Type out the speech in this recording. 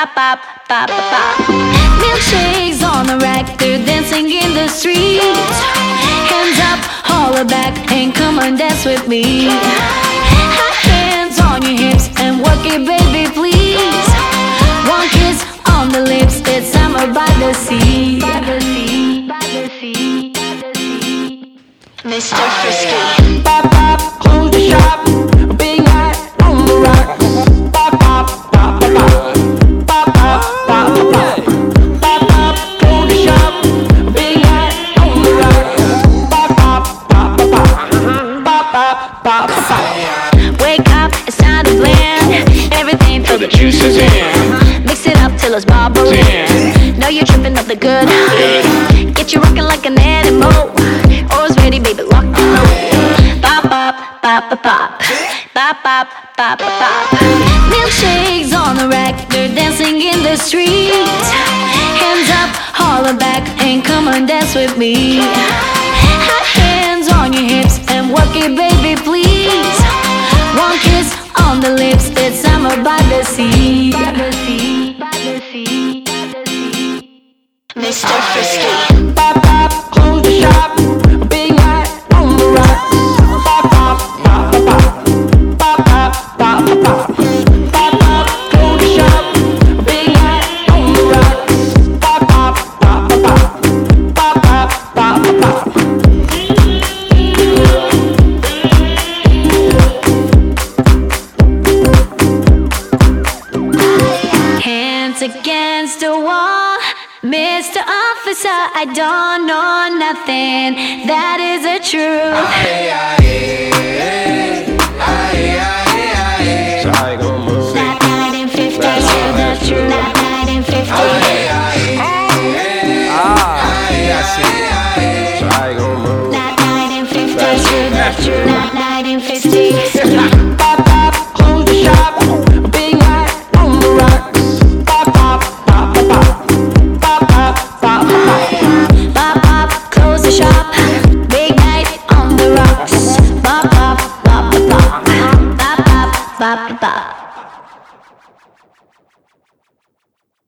Bop, bop, bop, bop, bop. Milkshakes on the rack, they're dancing in the street. Hands up, holler back, and come on, dance with me. Hands on your hips and work it, baby, please. One kiss on the lips, it's summer by the sea. By the sea, by the sea, by the sea. Mr. Frisky. Pop, pop, close the shop. Big night on the rocks. Pop, pop, pop, pop, pop. Pop, pop, pop, pop. Pop, pop, close the shop. Big night on the rocks. Pop, pop, pop, pop, pop. Pop, pop, pop, pop. Wake up, it's time to blend everything till the juice is in. Mix it up till it's bubbling. Know you're tripping up the good. Get you rocking like an animal. Always ready, baby, lock and load. Bop, bop, bop, bop, bop. Bop, bop, bop, bop, bop. Milkshakes on the rack, they're dancing in the street. Hands up, holler back, and come on, dance with me. Hands on your hips and work it, baby, please. One kiss on the lips, it's summer by the sea. By the sea, by the sea, by the sea. Mr. Frisky. Pop, pop, close the shop. Big night on the rocks. Pop, pop, pop, pop, pop. Pop, pop, pop, pop, pop. Pop, pop, close the shop. Big night on the rocks. Pop, pop, pop, pop, pop. Pop, pop, pop, pop, pop. Hands against the wall, Mr. Officer, I don't know nothing. That is the truth. So how you gonna move? That night in 50, to the truth. That night in 50. I see. So how you gonna move? That night in 50, to the truth. That night in 50. Pop, pop, close the shop. Big night on the rocks. Pop, pop, pop, pop, pop. Pop, pop, pop, pop, pop. Bop, bop, close the shop. Big night on the rocks. Bop, bop, bop, bop, bop. Bop, bop, bop, bop.